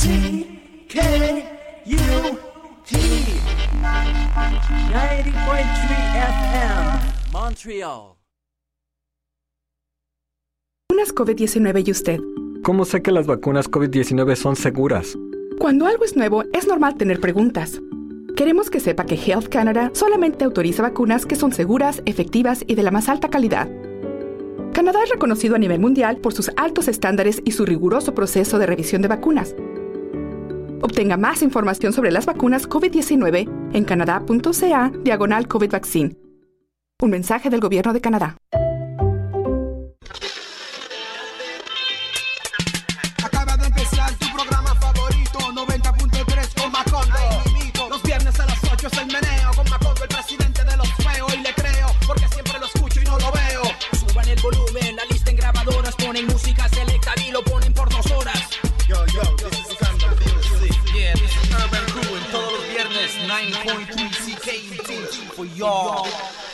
FM, Montreal. Vacunas COVID-19 y usted. ¿Cómo sé que las vacunas COVID-19 son seguras? Cuando algo es nuevo, es normal tener preguntas. Queremos que sepa que Health Canada solamente autoriza vacunas que son seguras, efectivas y de la más alta calidad. Canadá es reconocido a nivel mundial por sus altos estándares y su riguroso proceso de revisión de vacunas. Obtenga más información sobre las vacunas COVID-19 en canadá.ca/COVID Vaccine. Un mensaje del Gobierno de Canadá. Acaba de empezar tu programa favorito, 90.3 con Macondo. Los viernes a las 8 es el meneo con Macondo, el presidente de los feos. Y le creo, porque siempre lo escucho y no lo veo. Suban el volumen, la lista en grabadoras. Ponen música selecta y lo ponen por 2 horas. Yo, this is Sandra Music. Yeah, this is Urban Crew. En todos los viernes, 9.3 CKUT for y'all.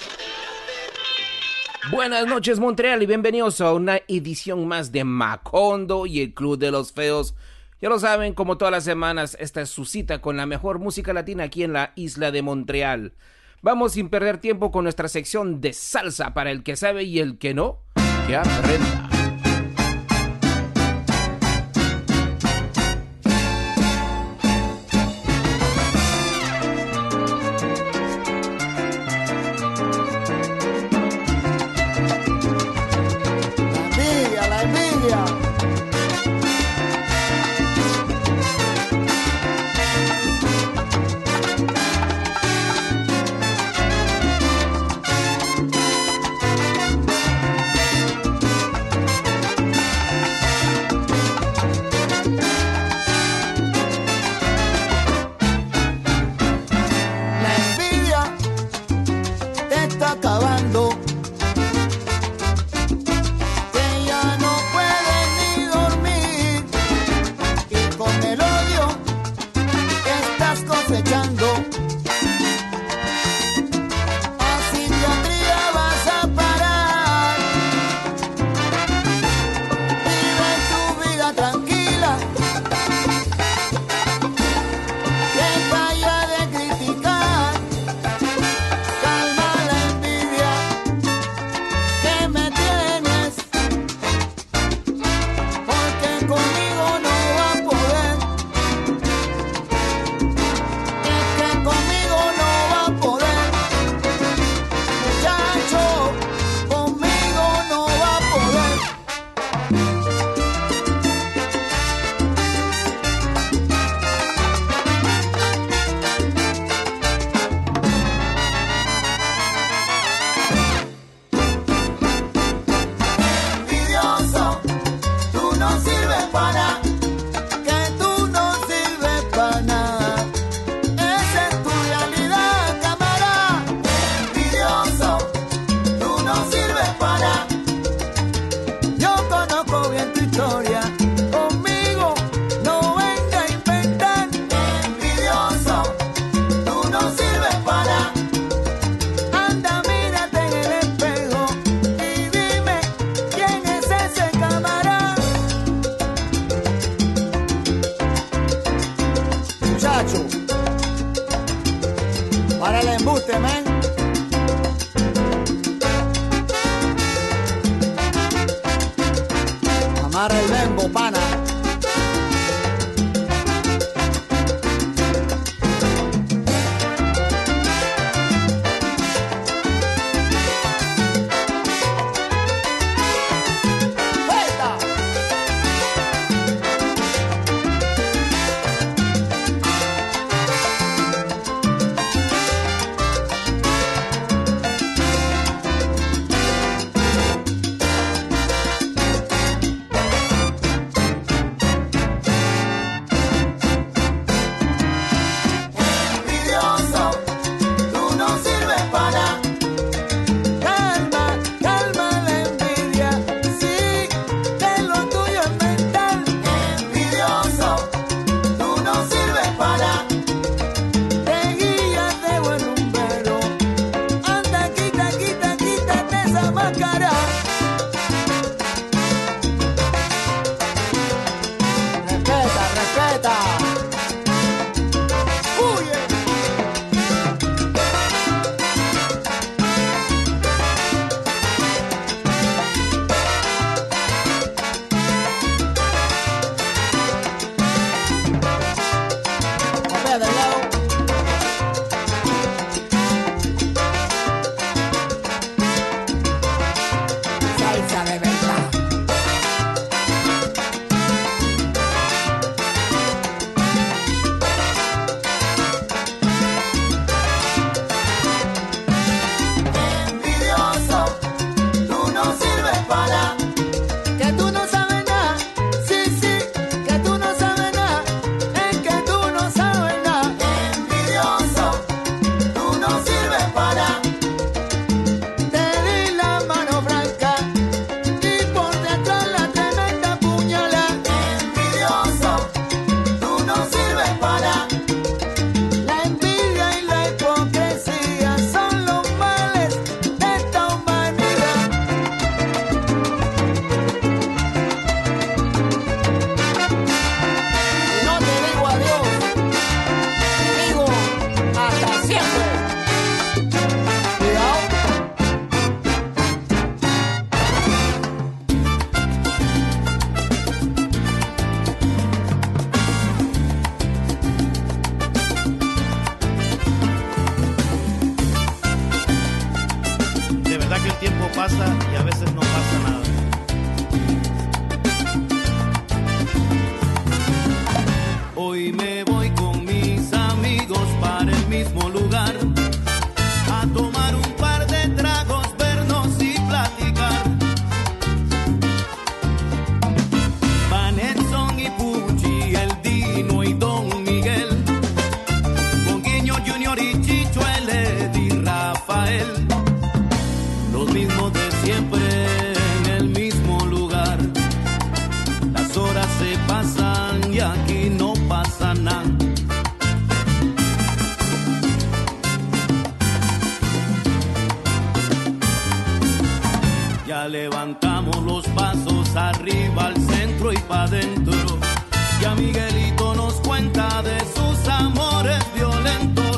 Buenas noches, Montreal, y bienvenidos a una edición más de Macondo y el Club de los Feos. Ya lo saben, como todas las semanas, esta es su cita con la mejor música latina aquí en la isla de Montreal. Vamos sin perder tiempo con nuestra sección de salsa para el que sabe y el que no, que aprenda. poeta. Levantamos los pasos arriba al centro y pa' dentro. Ya Miguelito nos cuenta de sus amores violentos.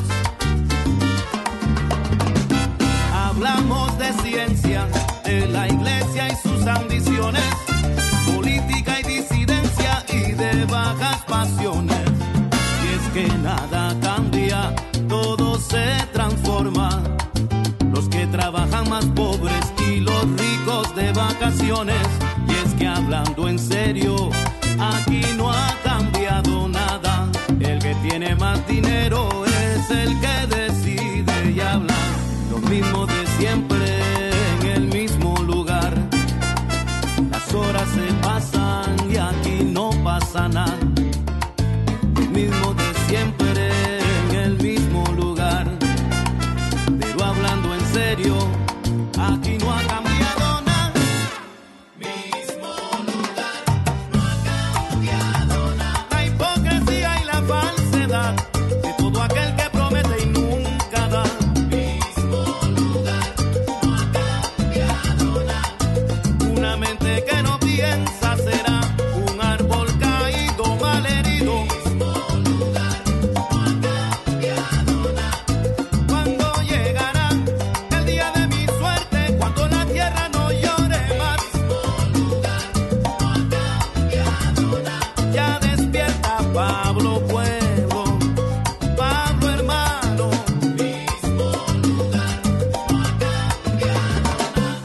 Hablamos de ciencia, de la iglesia y sus ambiciones, política y disidencia y de bajas pasiones. Y es que nada cambia, todo se transforma. Los que trabajan más pobres y los ricos de vacaciones. Y es que hablando en serio, aquí no ha cambiado nada. El que tiene más dinero es el que decide y habla. Lo mismo de siempre en el mismo lugar. Las horas se pasan y aquí no pasa nada. Lo mismo de siempre en el mismo lugar. Pero hablando en serio, aquí no ha cambiado nada. Mismo lugar, no ha cambiado nada. La hipocresía y la falsedad de todo aquel que promete y nunca da. Mismo lugar, no ha cambiado nada. Una mente que no piensa será un árbol caído, malherido. Mismo lugar, no ha cambiado nada. Cuando llegará el día de mi suerte, cuando la tierra no llore más. Mismo lugar, no ha cambiado nada. Ya despierta Pablo pueblo, Pablo hermano. Mismo lugar, no ha cambiado nada.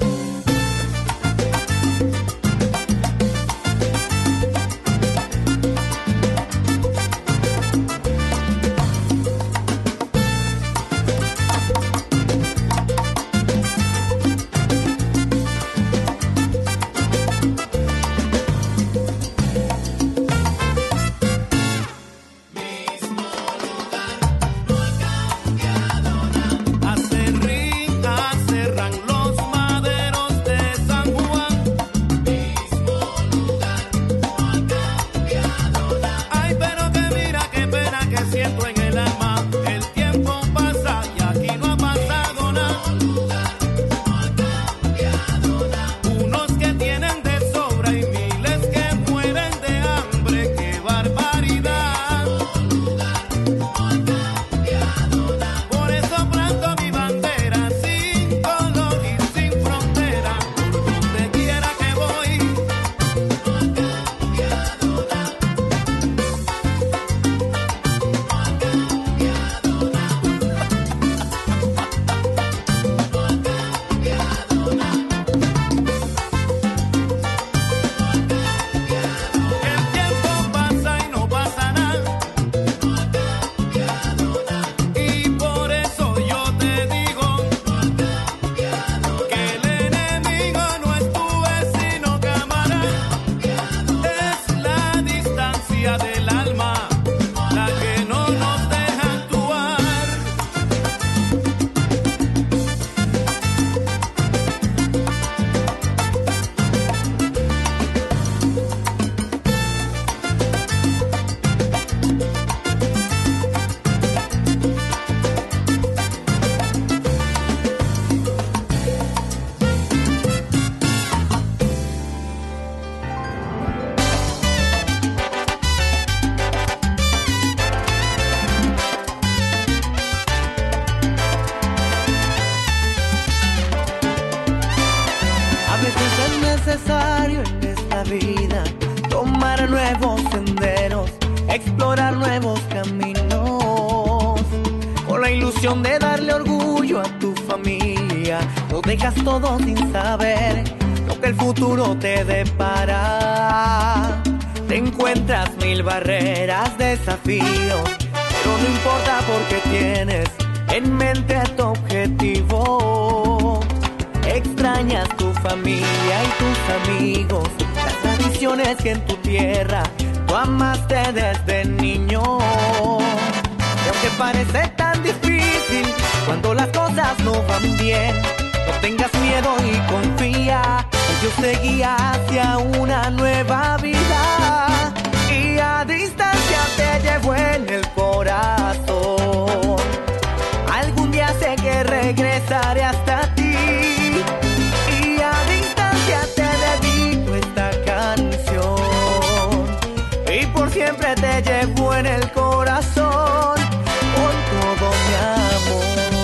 explorar nuevos caminos, con la ilusión de darle orgullo a tu familia. Lo dejas todo sin saber lo que el futuro te depara. Te encuentras mil barreras, desafíos, pero no importa porque tienes en mente tu objetivo. Extrañas tu familia y tus amigos, las tradiciones que en tu tierra tú amaste desde niño. Y aunque parece tan difícil cuando las cosas no van bien, no tengas miedo y confía, que Dios te guía hacia una nueva vida. Y a distancia te llevo en el corazón. Algún día sé que regresaré hasta ti. Y a distancia te dedico esta canción. Y por siempre te llevo en el corazón con todo mi amor.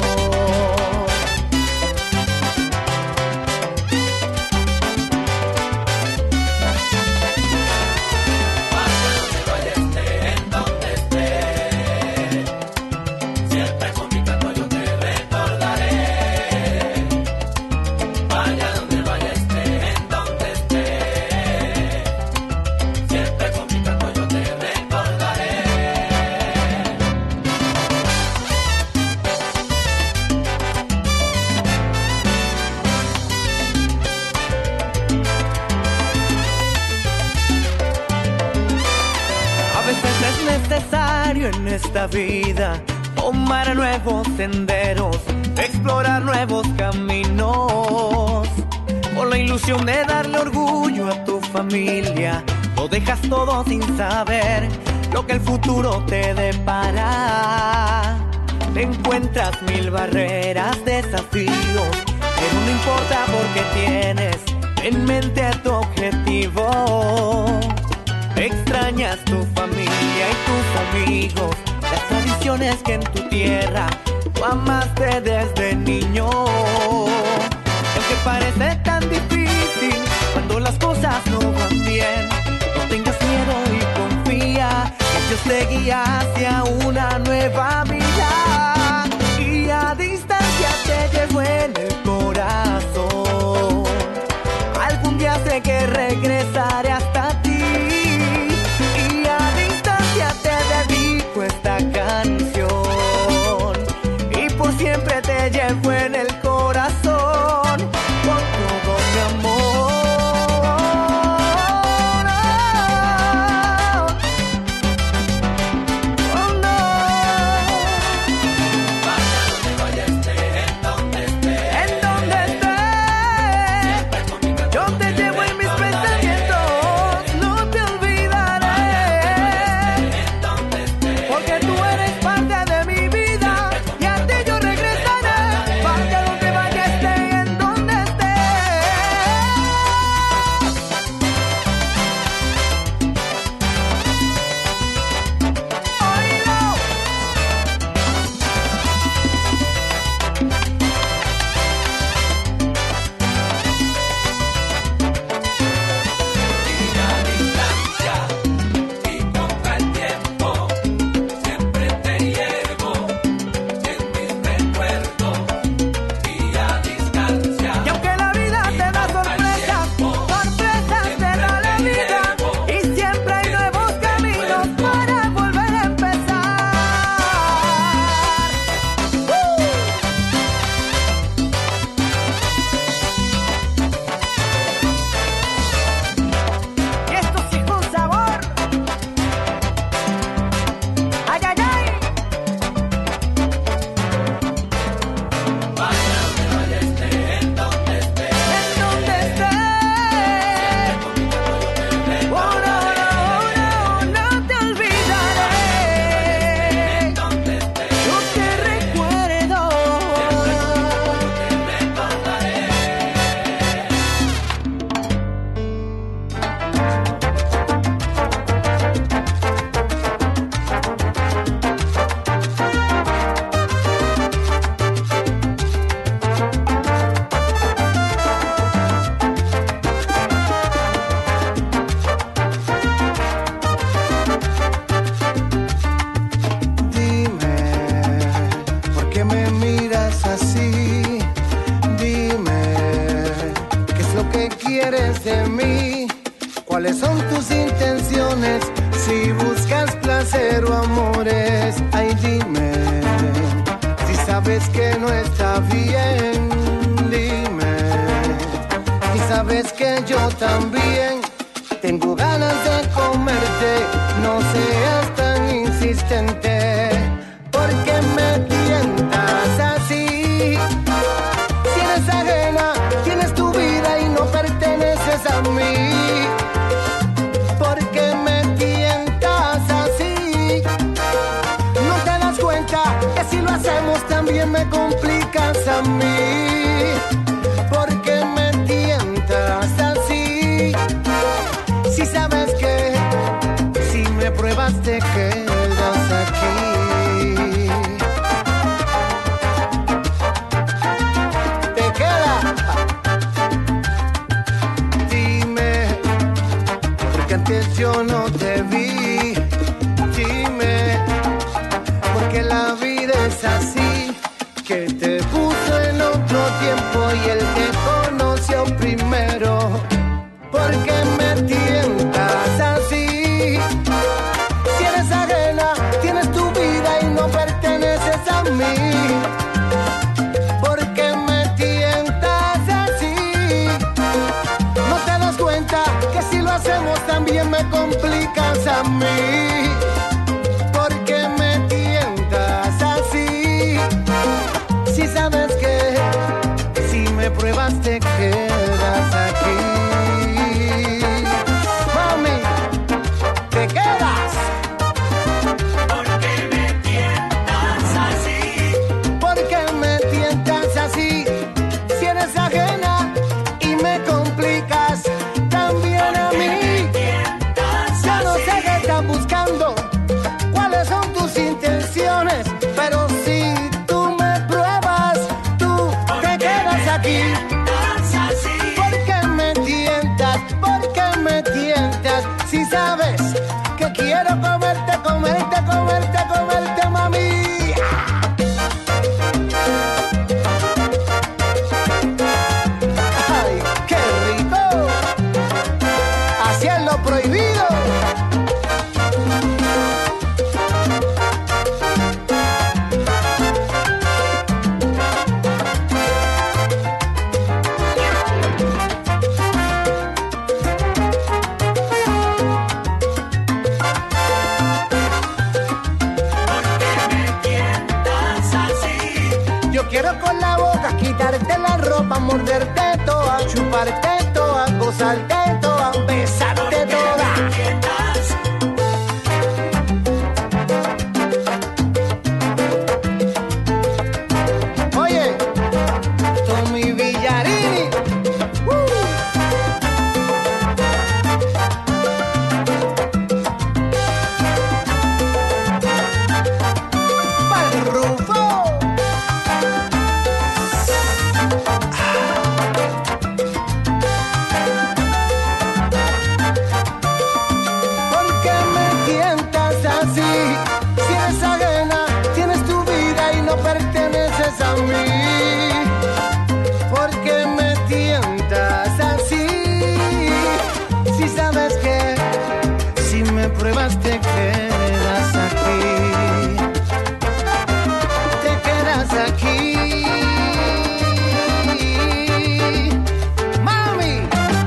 En esta vida, tomar nuevos senderos, explorar nuevos caminos, con la ilusión de darle orgullo a tu familia. Lo dejas todo sin saber lo que el futuro te depara. Te encuentras mil barreras, desafíos, pero no importa porque tienes en mente tu objetivo. Extrañas tu familia y tus amigos, las tradiciones que en tu tierra tú amaste desde niño. Aunque parece tan difícil cuando las cosas no van bien, no tengas miedo y confía, que Dios te guía hacia una nueva vida. Y a distancia te llevo en el corazón. Algún día sé que regresaré hasta ti. Esta canción y por siempre te llevo en el corazón con todo mi amor. Oh, no. no está bien. Dime, y sabes que yo también tengo ganas de comerte. No seas tan insistente, porque me tientas así. Si eres ajena, tienes tu vida y no perteneces a mí. Porque me tientas así. No te das cuenta que si lo hacemos también me complicas a mí. Porque me tientas así. Si sabes que si me pruebas te quedas aquí. Te quedas. Dime, porque antes yo no te vi. Dime, porque la vida es así, que te puso en otro tiempo y él te conoció primero. Porque me tientas así. Si eres ajena, tienes tu vida y no perteneces a mí. Porque me tientas así. No te das cuenta que si lo hacemos también me complicas a mí. Porque me tientas así. Si sabes que si me pruebas te quedas aquí. Mami, te quedas. Porque me tientas así. Porque me tientas así. Si eres ajena y me complicas también a mí. Yo no sé qué estás buscando, cuáles son tus intenciones, pero si tú me pruebas, tú te quedas aquí. Porque me tientas, si sabes que quiero comerte, comerte, comerte, comerte, mami. Ay, qué rico. Así es lo prohibido. Yo quiero con la boca quitarte la ropa, morderte toda, chuparte toda, gozarte toda, besarte toda. Oye, Tommy Villarini. Pa'l Rufo. Porque me tientas así. Si eres ajena, tienes tu vida y no perteneces a mí. Porque me tientas así. Si sabes que si me pruebas te quedas aquí. Te quedas aquí. Mami.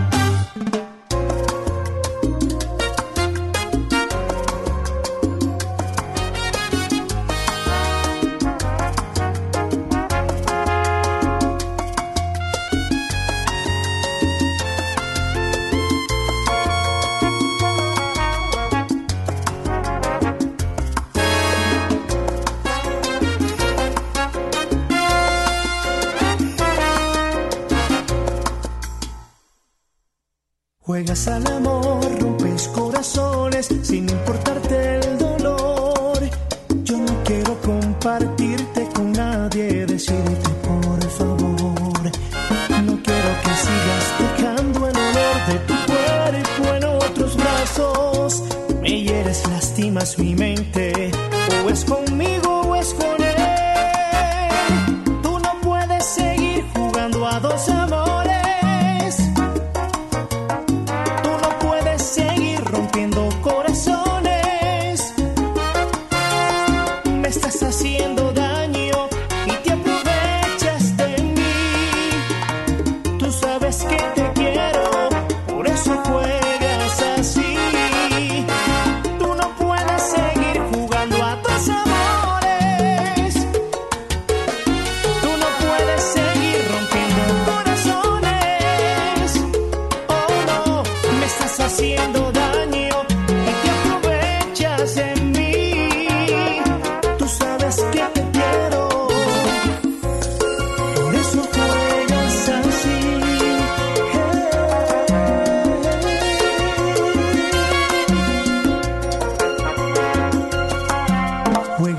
Juegas al amor, rompes corazones sin importarte el dolor. Yo no quiero compartirte con nadie, decirte por favor. No quiero que sigas dejando el olor de tu cuerpo en otros brazos. Me hieres, lastimas mi mente, o es conmigo o es con él. Tú no puedes seguir jugando a dos amores. Corazones, me estás haciendo daño y te aprovechas.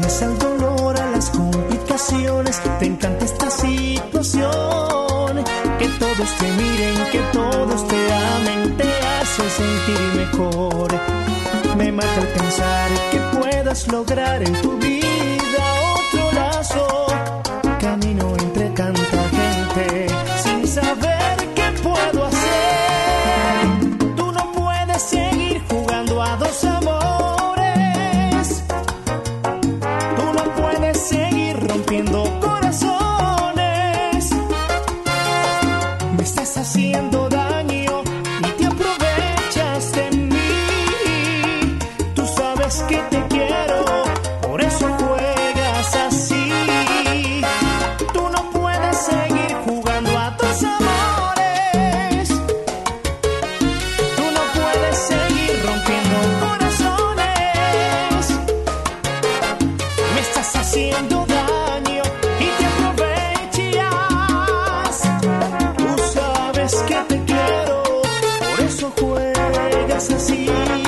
temes al dolor, a las complicaciones, te encanta esta situación. Que todos te miren, que todos te amen, te hace sentir mejor. Me mata el pensar que puedas lograr en tu vida otro lazo. Camino entre tanta gente sin saber qué puedo hacer. Tú no puedes seguir jugando a dos amores. Tú no puedes seguir rompiendo corazones. Me estás haciendo daño y te aprovechas de mí. Tú sabes que te quiero, por eso juegas así. Tú no puedes seguir jugando a tus amores. Tú no puedes seguir rompiendo corazones. Me estás haciendo daño y te aprovechas. Tú sabes que te quiero, por eso juegas así.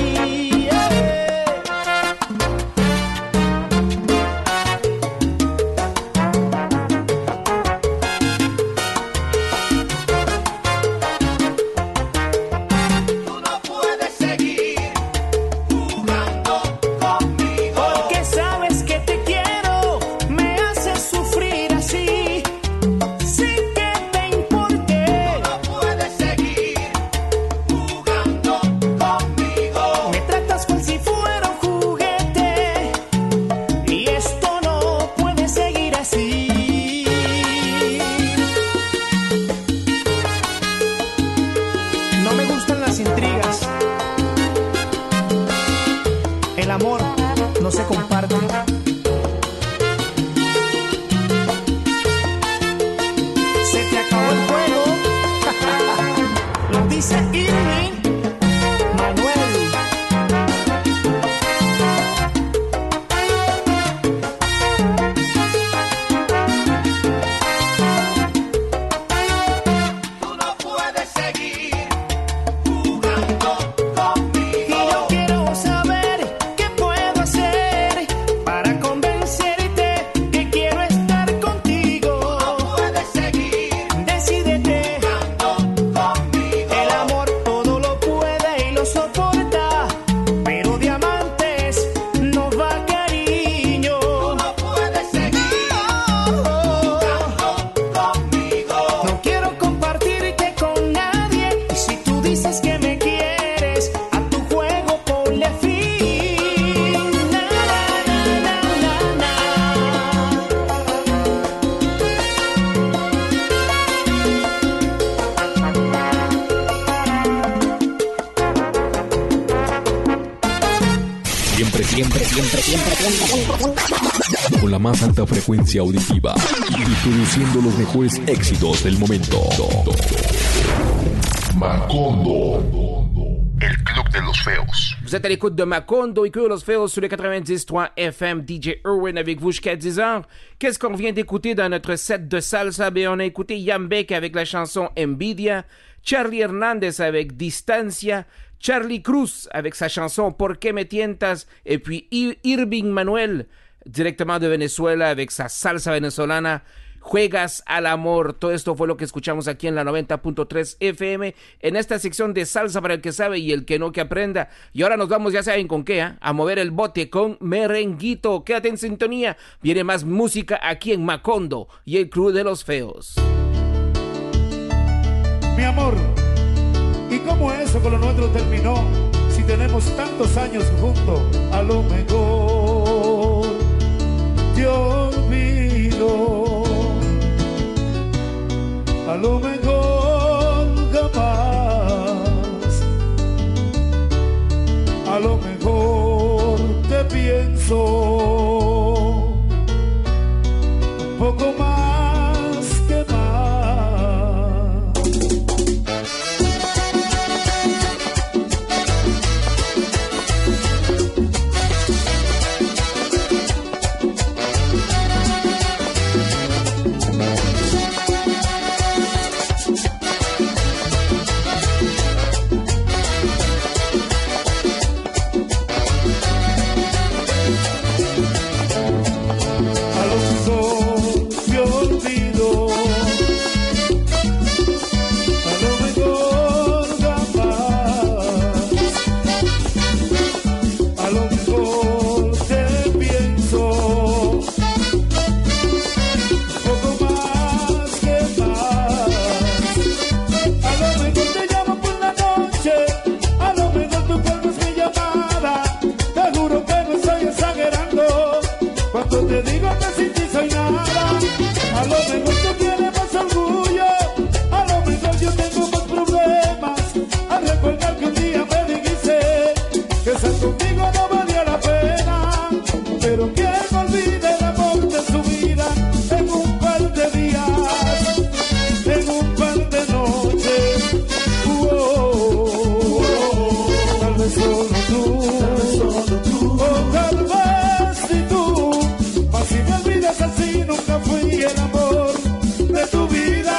Tú no puedes seguir jugando conmigo. Porque sabes que te quiero, me haces sufrir así, sin que te importe. No puedes seguir jugando conmigo. Me tratas cual si fuera un juguete, y esto no puede seguir así. No me gustan las intrigas. El amor no se comparte. Se te acabó el juego. Lo dice Irving Manuel. Tú no puedes seguir jugando conmigo. Y yo quiero saber qué puedo hacer para convencerte que quiero estar contigo. No puedes seguir Decídete. jugando conmigo. El amor todo lo puede y lo soporta, pero diamantes no va cariño. No puedes seguir jugando conmigo. No quiero compartirte con nadie, y si tú dices que me quieres, a tu juego ponle fin. Na, na, na, na, na, Siempre. Con la más alta frecuencia auditiva y produciendo los mejores éxitos del momento. Macondo. El Club de los Feos. Vous êtes à l'écoute de Macondo et que los Feos sur le 90.3 FM. DJ Irwin avec vous jusqu'à 10h. Qu'est-ce qu'on vient d'écouter dans notre set de salsa? Ben, on a écouté Yambek avec la chanson Envidia, Charlie Hernandez avec Distancia, Charlie Cruz avec sa chanson Por qué me tientas, et puis Irving Manuel directement de Venezuela avec sa salsa venezolana Juegas al Amor. Todo esto fue lo que escuchamos aquí en la 90.3 FM en esta sección de salsa para el que sabe y el que no que aprenda. Y ahora nos vamos, ya saben con qué, a mover el bote con merenguito. Quédate en sintonía, viene más música aquí en Macondo y el Club de los Feos. Mi amor, ¿y cómo eso con lo nuestro terminó? Si tenemos tantos años juntos, a lo mejor te olvido, a lo mejor jamás, a lo mejor te pienso un poco más que más. pero que no olvide el amor de su vida en un par de días, en un par de noches. Tal vez solo tú, o tal vez si tú, mas si me olvidas así nunca fui el amor de tu vida.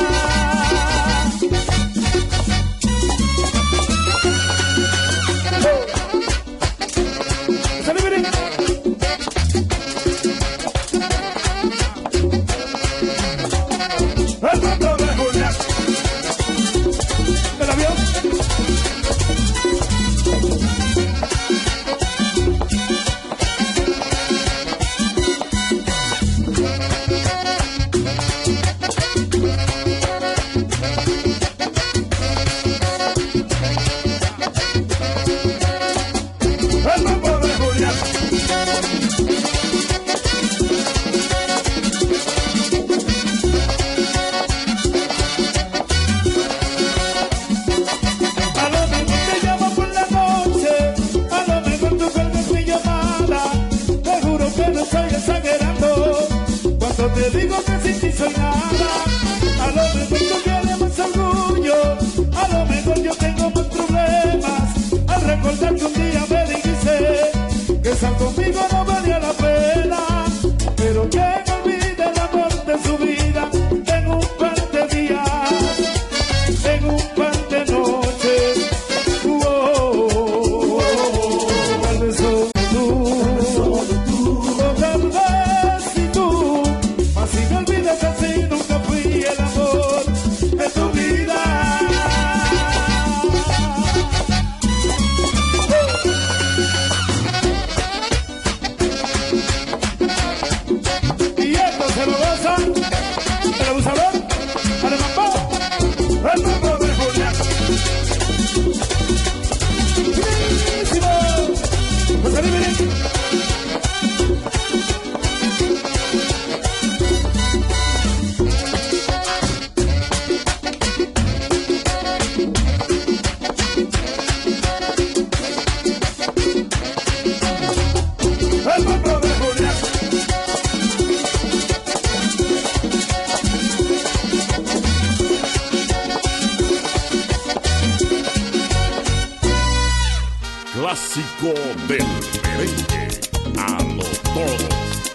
Te digo que sin ti soy nada. A lo mejor tú tienes más orgullo, a lo mejor yo tengo más problemas. Al recordar que un día me dijiste que estar conmigo no valía la pena, pero que no olvide el amor de su vida en un par de días, en un par de noches. Tal vez solo tú, o tal vez si tú. Si me olvidas así, nunca fui el amor de tu vida. Y esto se lo gozan el abusador, el mambo de Julián. ¡Buenísimo! José Luis. Clásico del merengue, a lo todo.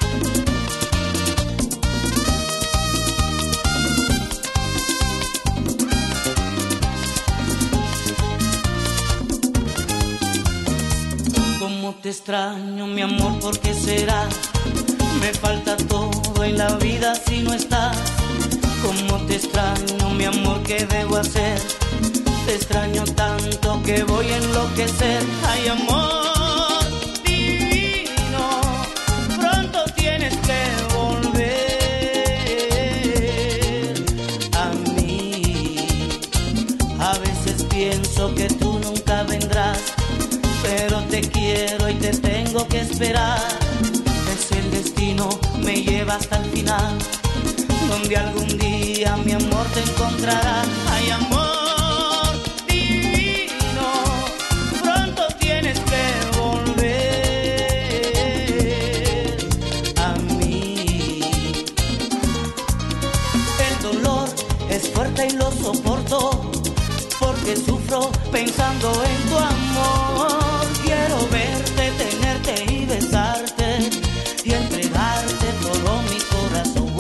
Cómo te extraño, mi amor, ¿por qué será? Me falta todo en la vida si no estás. Cómo te extraño, mi amor, ¿qué debo hacer? Te extraño tanto que voy a enloquecer. Ay, amor divino, pronto tienes que volver a mí. A veces pienso que tú nunca vendrás, pero te quiero y te tengo que esperar. Es el destino, me lleva hasta el final, donde algún día mi amor te encontrará. Ay, amor y lo soporto porque sufro pensando en tu amor. Quiero verte, tenerte y besarte y entregarte todo mi corazón.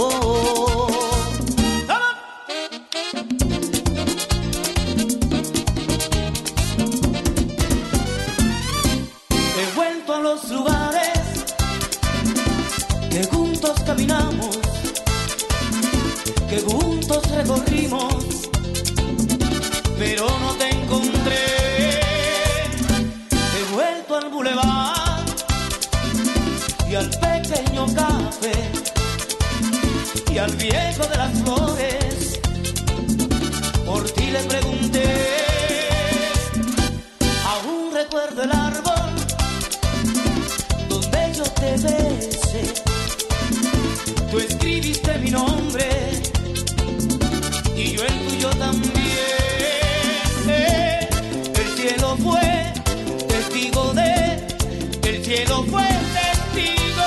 He vuelto a los lugares que juntos caminamos, que juntos recorrimos, pero no te encontré. He vuelto al bulevar y al pequeño café y al viejo de las flores. Por ti le pregunté, aún recuerdo el árbol donde yo te besé. Tú escribiste mi nombre y yo el tuyo también. El cielo fue testigo de, el cielo fue testigo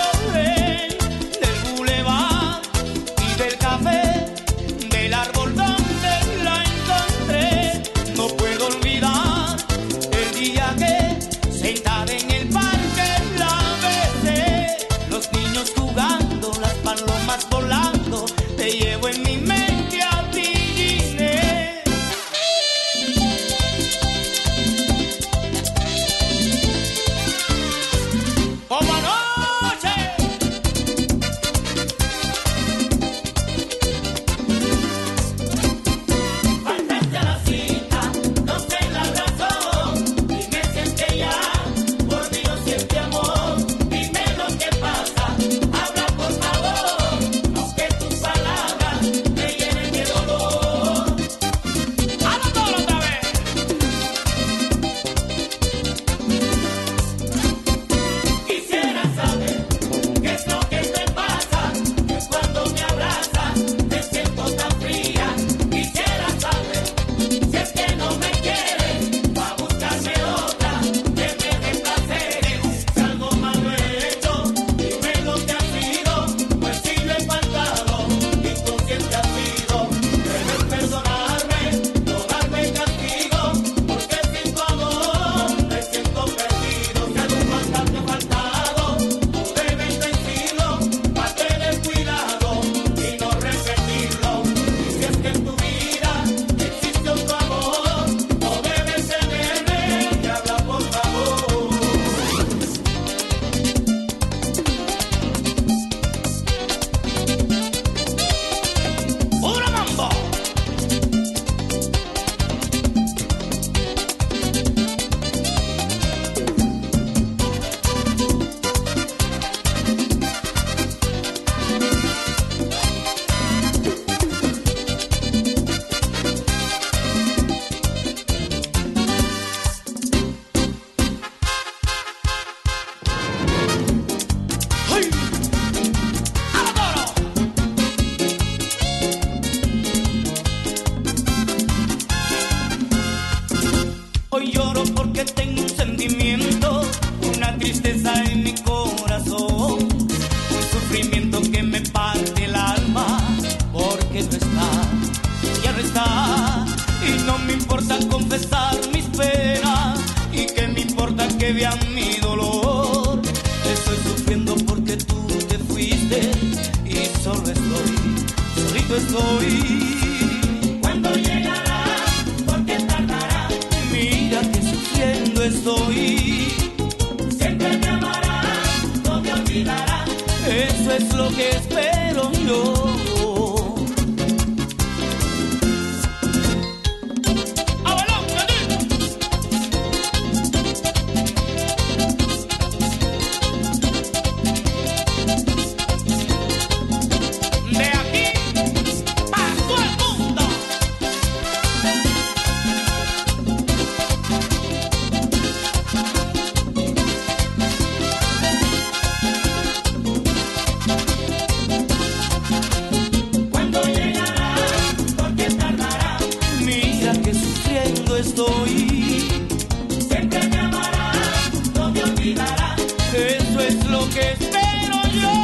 sufriendo estoy. ¿Cuándo llegará? ¿Por qué tardará? Mira que sufriendo estoy. Siempre me amará, no me olvidará. Eso es lo que espero yo. Estoy. Siempre me amará, no me olvidará. Eso es lo que espero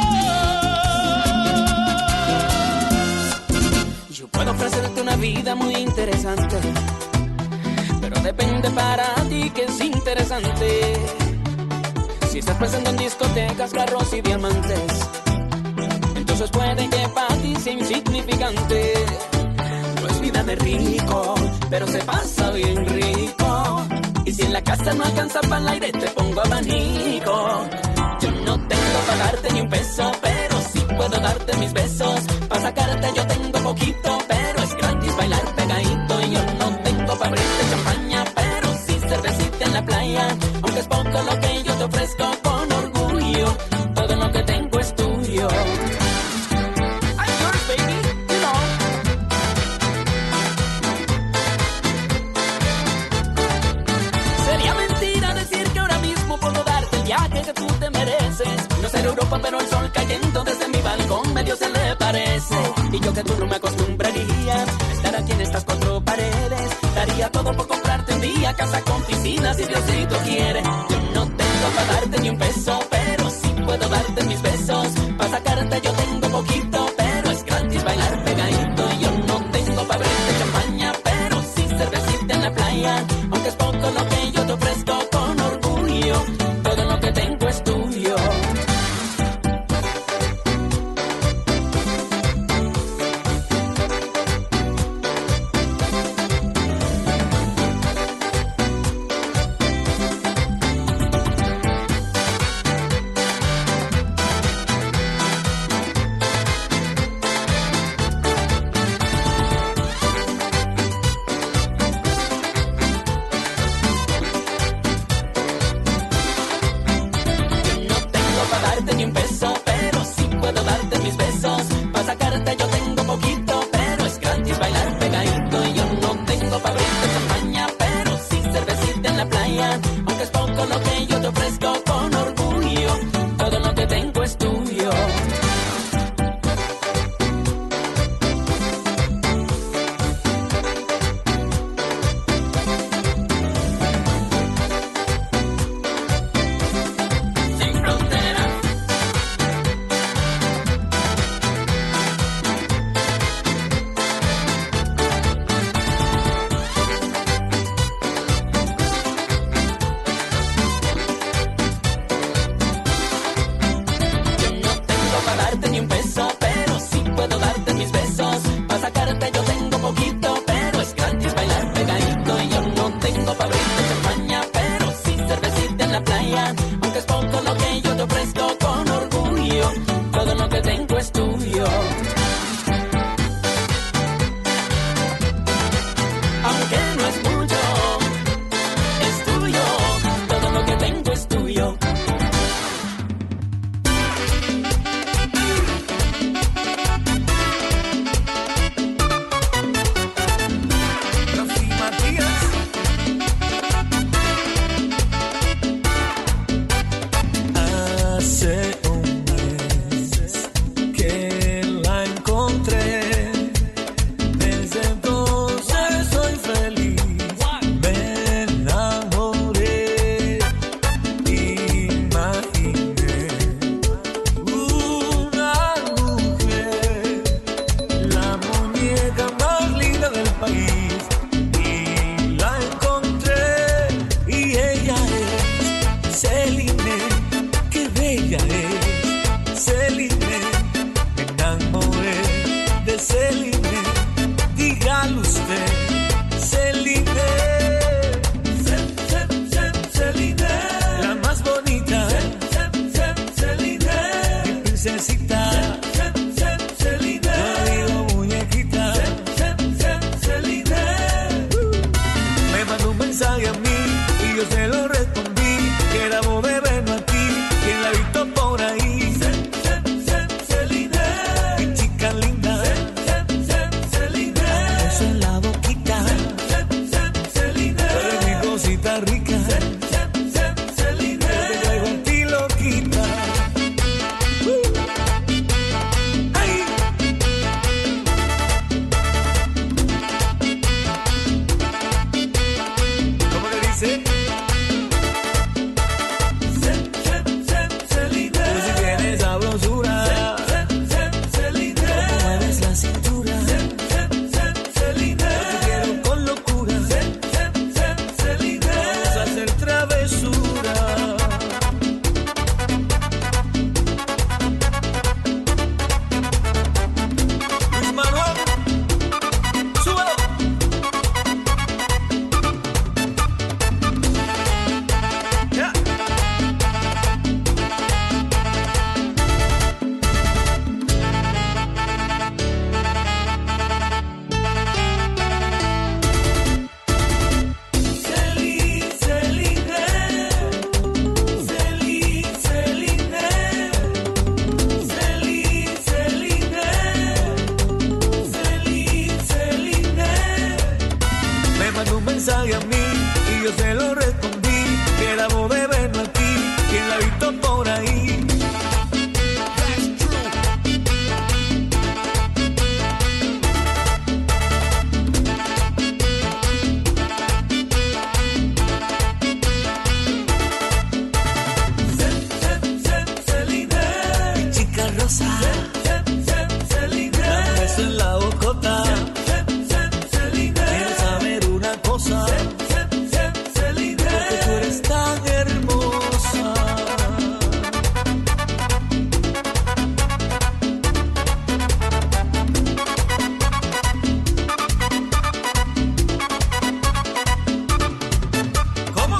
yo. Yo puedo ofrecerte una vida muy interesante, pero depende para ti que es interesante. Si estás presente en discotecas, carros y diamantes, entonces puede que para ti sea insignificante. No es vida de rico, pero se pasa bien rico. Y si en la casa no alcanza para el aire, te pongo abanico. Yo no tengo para darte ni un peso, pero sí puedo darte mis besos. Para sacarte yo tengo poquito, pero es gratis bailar pegadito. Y yo no tengo para abrirte champaña, pero sí cervecita en la playa. Aunque es poco lo que yo te ofrezco con orgullo, todo lo que tengo es tuyo. Que tú te mereces, no ser Europa pero el sol cayendo desde mi balcón medio se le parece. Y yo que tú no me acostumbraría a estar aquí en estas cuatro paredes, daría todo por comprarte un día casa con piscina si Diosito quiere. Yo no tengo para darte ni un peso, pero sí puedo darte mis besos. Para sacarte yo tengo poquito, pero es gratis bailar pegadito. Yo no tengo para abrirte champaña, pero sí cervecita en la playa. Aunque es poco lo que yo te ofrezco con orgullo, todo lo que tengo es tuyo. necesita. Celine. Yo digo muñequita. Celine. Me mandó un mensaje a mí y yo se lo respondí. Que era voz de verno aquí. Quien la ha visto por ahí. Celine. Mi chica linda. Celine. Eso en la boquita. Celine. Eres mi cosita rica. Celine. Te traigo a ti loquita. Ay. ¿Cómo le dice? Celine. Tú si tienes sabrosura. Celine. Tú mueves la cintura. Celine. Yo te quiero con locura. Celine. Vamos a hacer travesura. Luis Manuel, súbelo. Ya. Celine, Celine. Celine, Celine. Celine, Celine. Celine, Celine. Me mandó un mensaje a mí y yo se lo respondí. Que era voz de verno aquí. Quien la ha visto por ahí. Celine. Mi chica rosa. Celine. Dame un beso en la bocota. Celine. Quiero saber una cosa. Celine. Porque tú eres tan hermosa. ¿Cómo?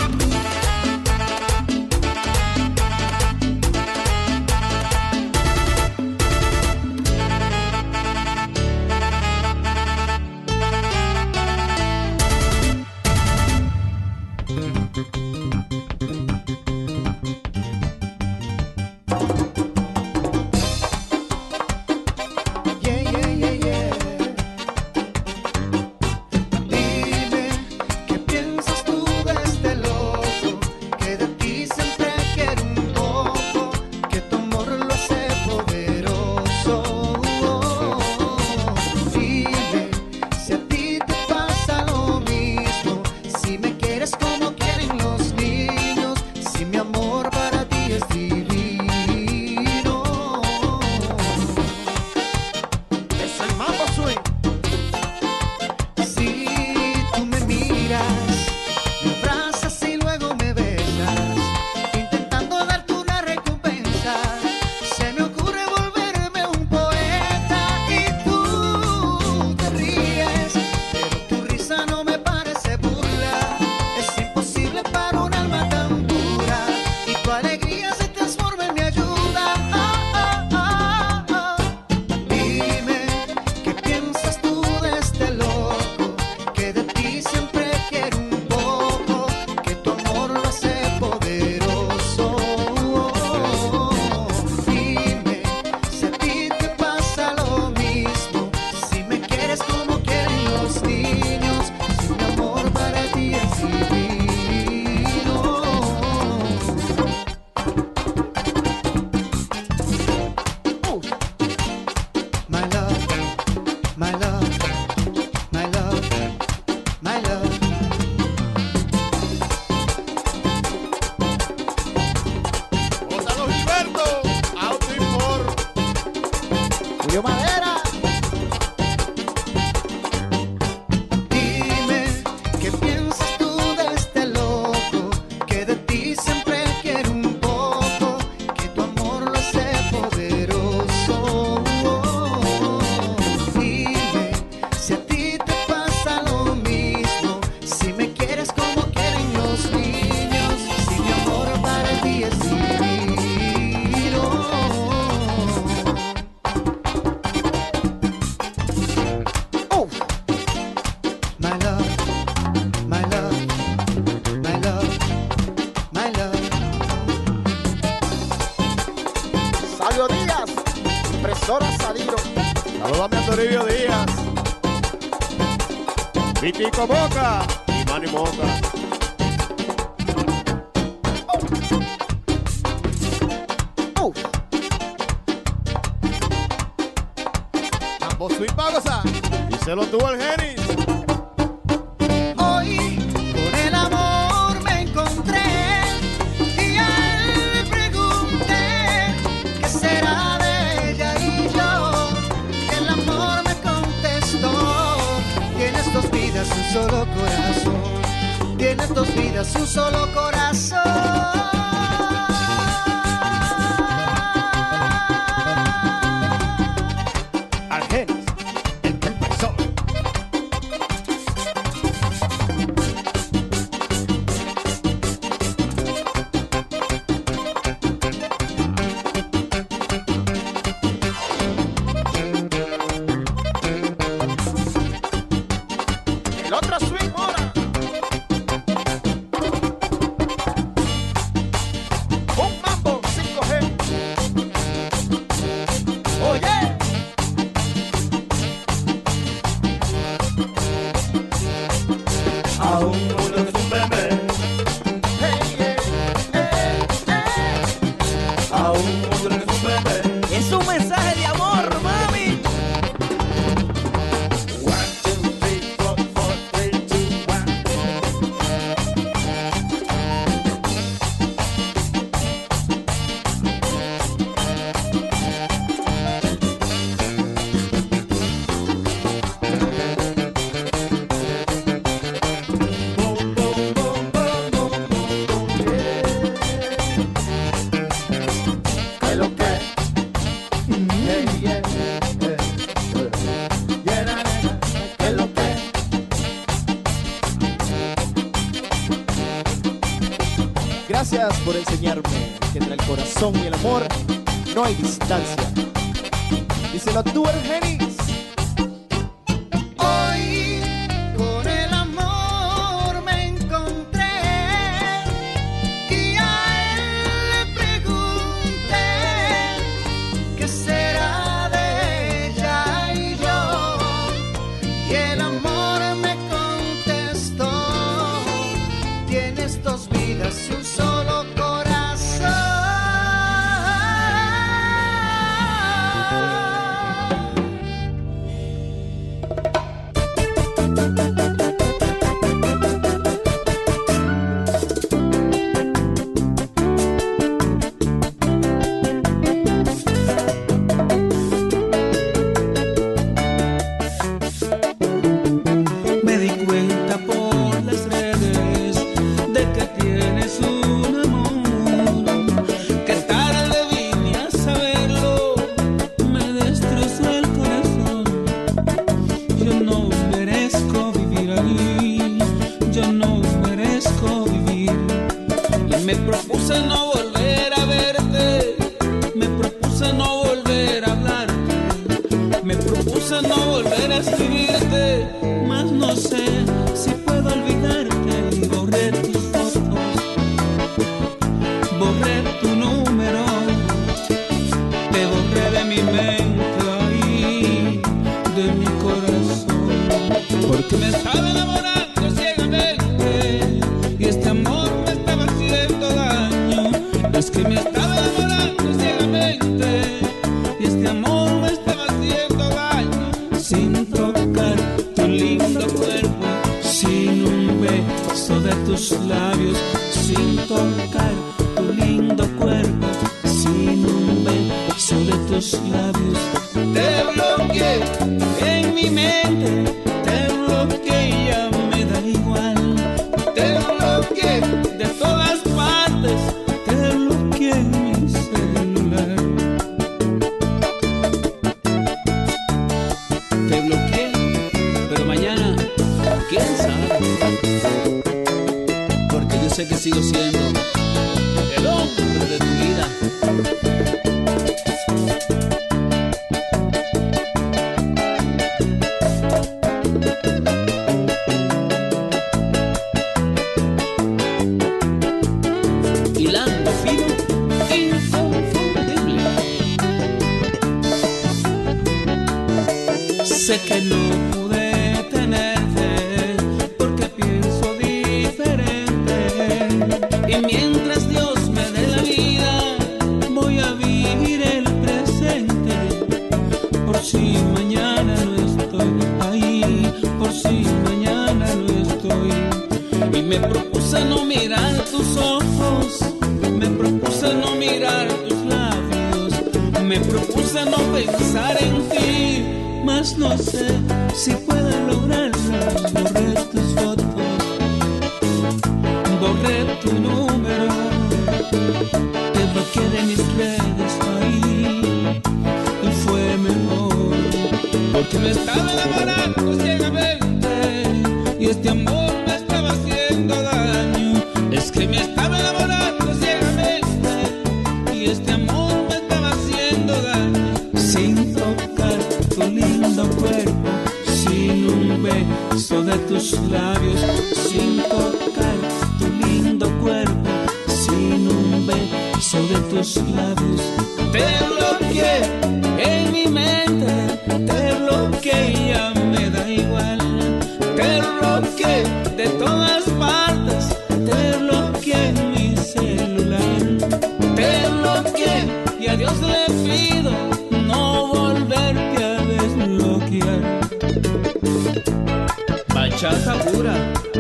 Rosalio Díaz, impresora Sadiro. Saludame a Toribio Díaz, Vitico Boca y Manny Moca. Ambos swing pa' gozar y se lo tuvo el Genis. Hoy con el amor me encontré y a él le pregunté qué será de ella y yo. El amor me contestó: tienes dos vidas, un solo corazón. Tienes dos vidas, un solo corazón. Gracias por enseñarme que entre el corazón y el amor no hay distancia. Díselo tú, el Genis. Hoy con el amor me encontré y a él le pregunté qué será de ella y yo. Y el amor me contestó: tienes dos vidas y un solo corazón. Me di cuenta por las redes de que tienes un amor, que tarde vine a saberlo, me destrozó el corazón. Yo no merezco vivir ahí, yo no merezco vivir. Y me propuse no volver a verte, me propuse no volver a hablarte, me propuse no volver a escribirte, mas no sé si puedo olvidarte. Y borré tus fotos, borré tu número, te borré de mi mente y de mi corazón, porque me estaba enamorando ciegamente y este amor me estaba haciendo daño. Es que me estaba enamorando ciegamente y este amor me estaba haciendo daño, sin tocar tu lindo cuerpo, sin un beso de tus labios, sin tocar tu lindo cuerpo, sin un beso de tus labios. Te bloqueé en mi mente, te bloqueé, ya me da igual. Te bloqueé de todas partes, te bloqueé en mi celular. Te bloqueé, pero mañana, quién sabe, porque yo sé que sigo siendo el hombre de tu vida. Hilando fino, inconfundible. Sé que no pude tenerte porque pienso diferente. Y mientras Dios me dé la vida, voy a vivir el presente. Por si mañana no estoy ahí, por si mañana no estoy. Y me propuse no mirar tus ojos, me propuse no mirar tus labios, me propuse no pensar en ti, mas no sé si puedo lograrlo. Borré tus fotos, borré tu número, te bloqueé de mis redes ahí, y fue mejor, porque me estaba enamorando ciegamente, y este amor me estaba haciendo daño. Es que me estaba enamorando ciegamente, y este amor me estaba haciendo daño. Sin tocar tu lindo cuerpo, sin un beso de tus labios, sin tocar tu lindo cuerpo, sin un beso de tus labios. Te bloqueé en mi mente, te bloqueé y ya me da igual. Te bloqueé de todas partes, te bloqueé en mi celular. Te bloqueé y a Dios le pido no volverte a desbloquear. Bachata pura.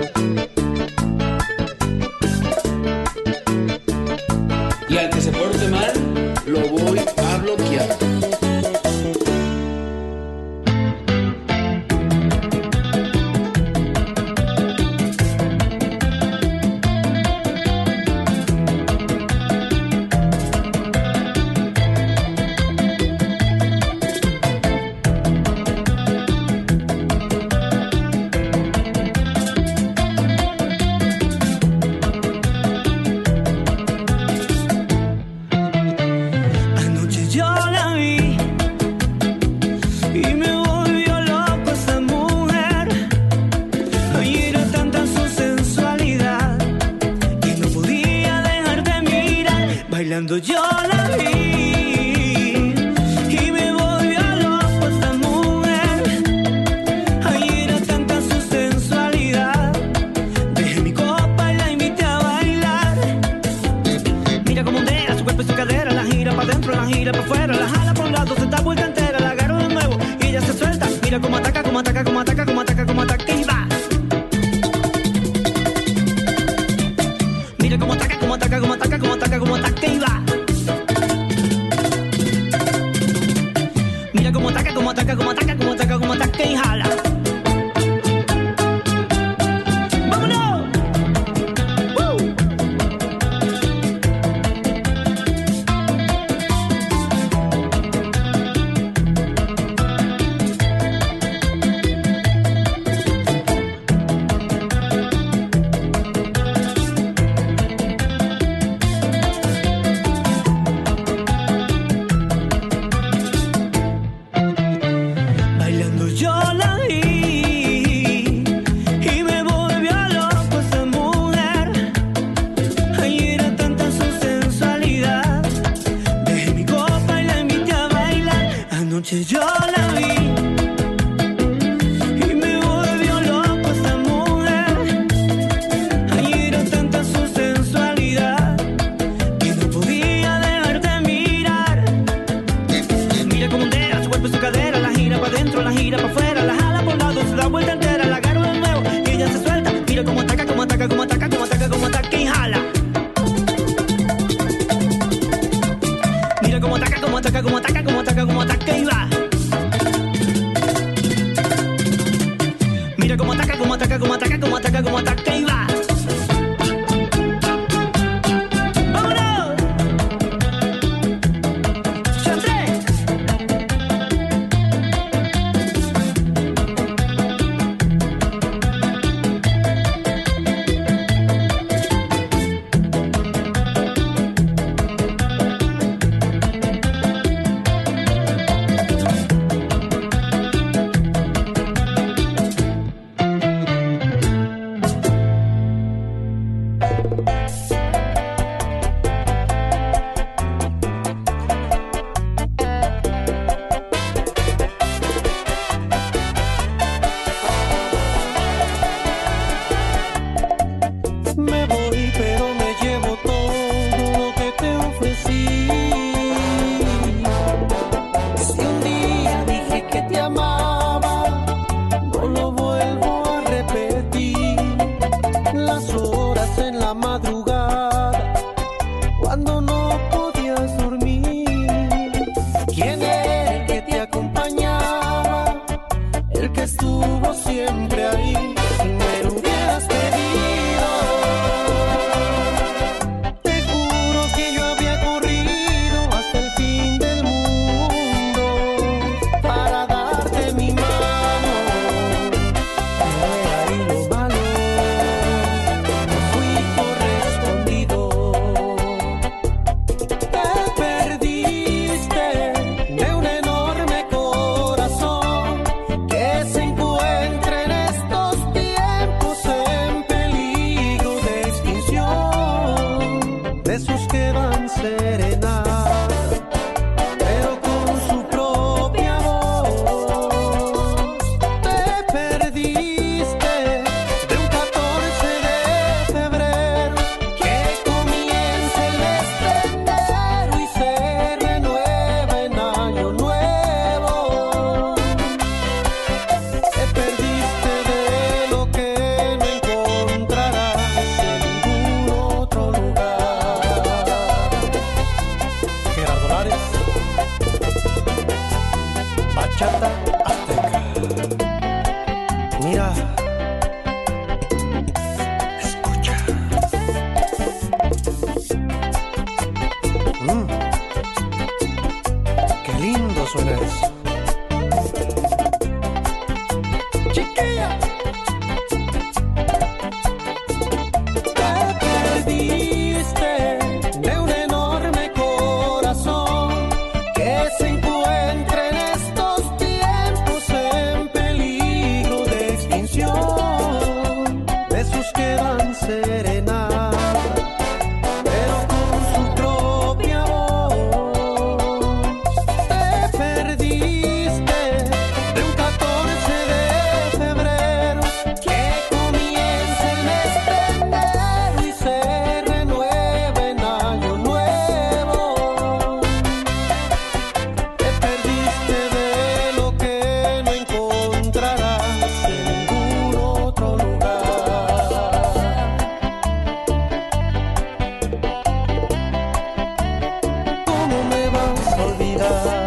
Y al que se porte mal, lo voy a bloquear. Bailando yo la vi y me volvió loco esta mujer. Ay, era tanta su sensualidad. Dejé mi copa y la invité a bailar. Mira cómo ondea su cuerpo y su cadera, la gira pa' dentro, la gira pa' fuera, la jala por un lado, se da vuelta entera, la agarro de nuevo y ella se suelta. Mira cómo ataca, cómo ataca, cómo ataca, cómo ataca, cómo ataca y va. Mira cómo ataca, cómo ataca, cómo ataca, cómo ataca, cómo ataca y va. Mira cómo ataca, cómo ataca, cómo ataca, cómo ataca, cómo ataca y jala. ¡Vámonos! Bailando yo la vi y me volvió loco esa mujer. Ay, era tanta su sensualidad. Dejé mi copa y la invité a bailar. Anoche yo la vi y me volvió loco esa mujer. Ay, era tanta su sensualidad que no podía dejar de mirar. Mira cómo ondea su cuerpo y su cadera, la gira pa' dentro, la gira pa' fuera, la jala por un lado, se da vuelta entera, la agarro de nuevo y ella se suelta. Mira cómo ataca, cómo ataca, cómo ataca, cómo ataca, cómo ataca y jala. Mira cómo ataca, cómo ataca, cómo ataca, cómo ataca, cómo ataca y va. Mira cómo ataca, cómo ataca, cómo ataca, cómo ataca, cómo ataca y va. ¡Vámonos! ¡Chantre! año nuevo. Te perdiste de lo que no encontrarás en ningún otro lugar. Gerardo Lares, bachata azteca. Mira, escucha. Qué lindo suena eso. Chiquilla. Te perdiste de un enorme corazón que se encuentra en estos tiempos en peligro de extinción. De sus que dan serenata, pero con su propia voz. Te perdiste de un 14 de febrero que comienza el mes de enero y se renueva en año nuevo. Te perdiste de lo que no encontrarás en ningún otro lugar. ¿Cómo me vas a olvidar?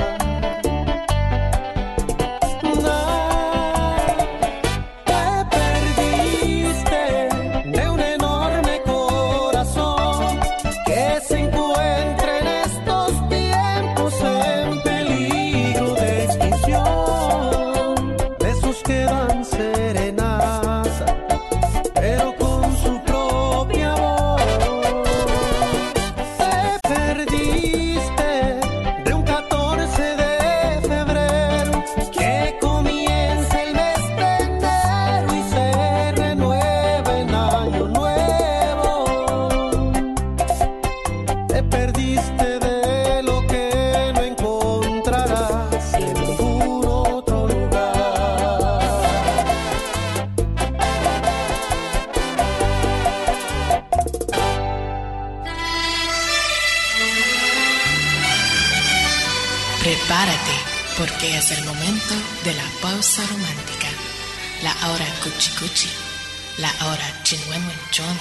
Te perdiste de un enorme corazón que se encuentra en estos tiempos en peligro de extinción. De esos que dan serenata, pero con su propia voz. Te perdiste de un 14 de febrero que comienza el mes de enero y se renueva en año nuevo. Te perdiste de lo que no encontrarás en ningún otro lugar. Prepárate, porque es el momento de la pausa romántica. La hora cuchi cuchi, la hora chinhuenhuenchona.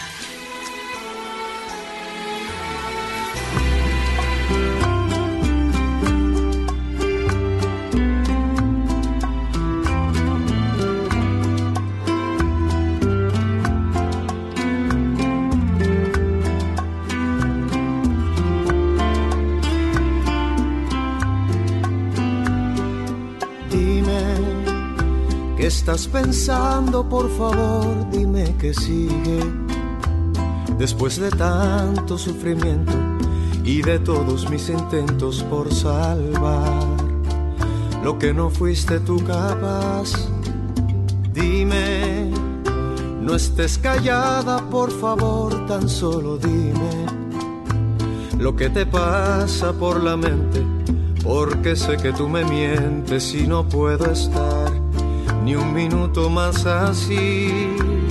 Dime, ¿qué estás pensando? Por favor, dime que sigue. Después de tanto sufrimiento y de todos mis intentos por salvar lo que no fuiste tú capaz. Dime, no estés callada, por favor, tan solo dime lo que te pasa por la mente, porque sé que tú me mientes y no puedo estar ni un minuto más así.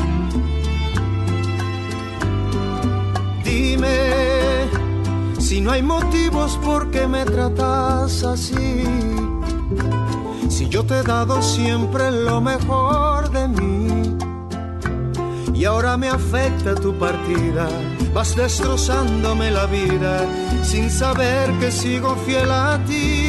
Dime si no hay motivos por qué me tratas así, si yo te he dado siempre lo mejor de mí y ahora me afecta tu partida. Vas destrozándome la vida sin saber que sigo fiel a ti.